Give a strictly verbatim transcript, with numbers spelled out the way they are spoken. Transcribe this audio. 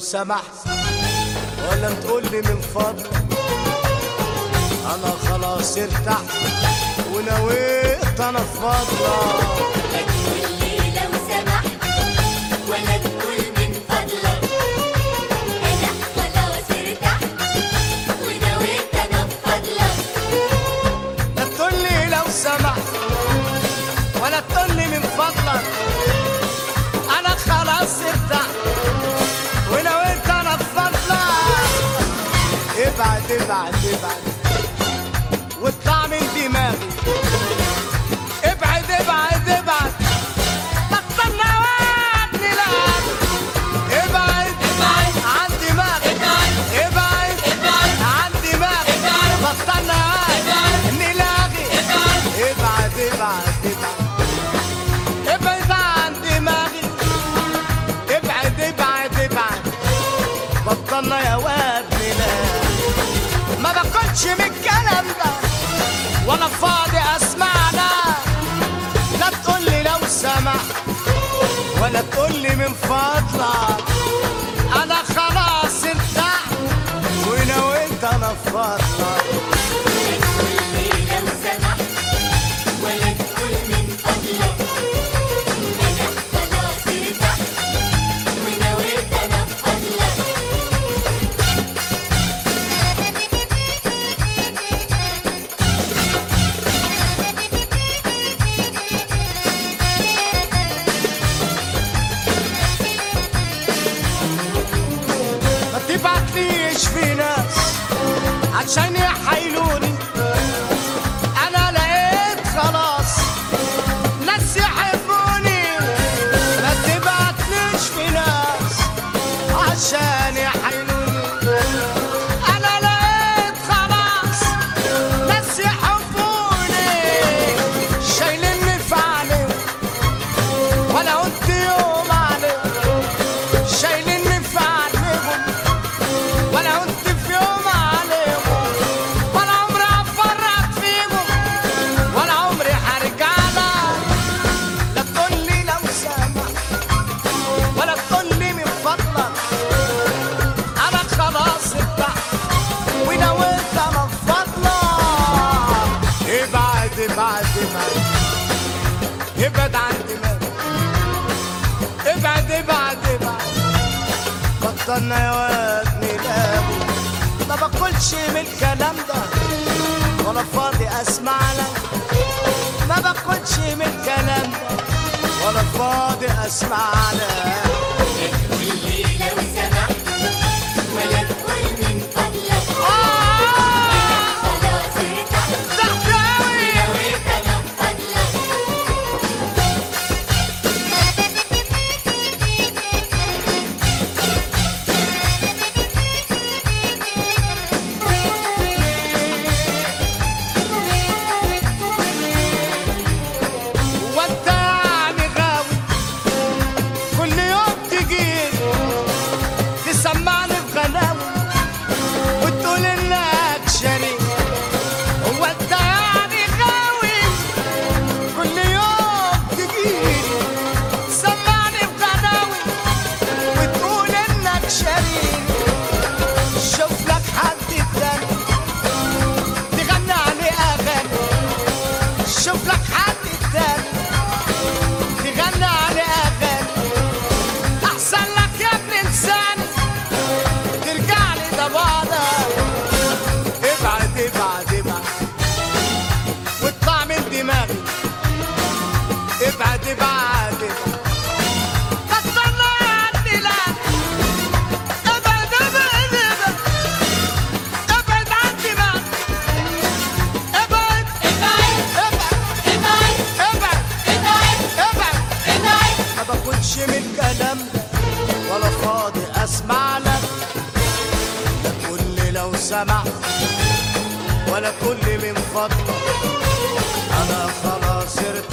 سمحت ولا تقولي من فضلك انا خلاص ارتحت ونويت انا في فضلك. لا تقولي لو سمحت ولا تقول من فضلك انا خلاص ارتحت ونويت انا في فضلك. لا تقولي لو سمحت ولا تقولي من فضلك انا خلاص ارتحت ونويت انا في فضلك. ابعد ابعد ابعد واطلع من دماغي، ابعد ابعد ابعد بطل نوادني لعب، ابعد ابعد عن دماغي، ابعد ابعد عن دماغي بطل نوادني لاغي، ابعد ابعد ابعد ابعد عن دماغي، ابعد ابعد ابعد بطلنا يا وادني لاغي. ما باكلش من الكلام ده ولا فاضي اسمعنا، لا تقولي لو سمحت ولا تقولي من فضلك انا خلاص ارتحت ونويت انا في فضلك. لا تقولي لو سمحت ولا تقول من فضلك انا خلاص ارتحت ونويت انا في فضلك. ما تبعتليش في ناس عشان يحايلوني، انا لقيت خلاص ناس يحبوني. ما تبعتليش في ناس عشان يحايلوني، انا لقيت خلاص ناس يحبوني. شايليني في عليهم ولا قلت يوم عليهم، شايليني في عليهم ولا قلت في يوم عليهم، ولا عمري هفرط فيهم ولا عمري هرجع لك. لا تقولي لو سمحت ولا تقولي من فضلك انا خلاص ارتحت ونويت انا في فضلك. ابعد ابعد ابعد ابعد عن دماغي، ابعد ابعد ابعد بطلنا يا وادني لابو. ما باكلش من الكلام ده ولا فاضي اسمع لك، ما باكلش من الكلام ده ولا فاضي اسمع لك. لا تقولي لو سمحت ولا تقول من فضلك انا خلاص ارتحت ونويت انا في فضلك. وانت يعني غاوي كل يوم تجيلي تسمعني في غلاوي وتقول انك شريك. هو انت يعني غاوي كل يوم تجيلي تسمعني في غلاوي وتقول انك شريك. شوف لك حد تاني تغني عليه اغاني، شوف لك حد تاني تغني عليه اغاني، احسن لك يا ابن انسان ترجع لي ده بعدك. ابعد ابعد ابعد واطلع من دماغي، ابعد ابعد ابعد بطلنا عني لا، ابعد ابعد ابعد ابعد عن دماغي، ابعد ابعد ابعد ابعد ابعد ابعد. ما باكلش من الكلام ده ولا فاضي اسمع لك. لا تقولي لو سمحت ولا تقولي من فضلك انا خلاص ارتحت